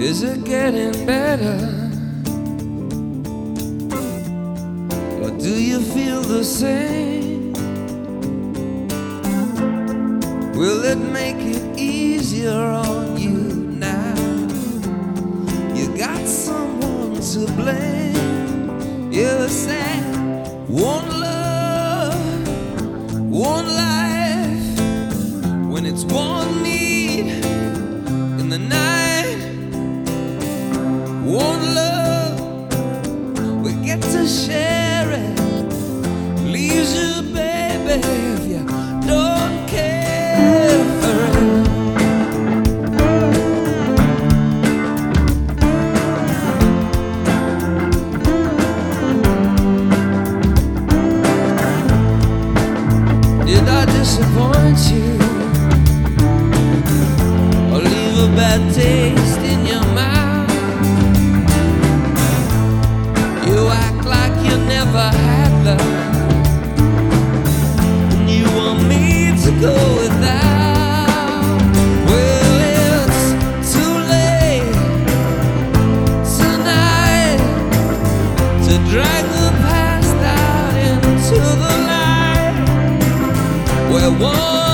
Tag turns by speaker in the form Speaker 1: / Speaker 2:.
Speaker 1: Is it getting better? Or do you feel the same? Will it make it easier on you now? You got someone to blame. You said one love, one life, when it's one need in the night. One love, we get to share it. Leaves you, baby, if you don't care for it. Did I disappoint you, or leave a bad taste in your mouth? You act like you never had love, and you want me to go without. Well, it's too late tonight to drag the past out into the light, where one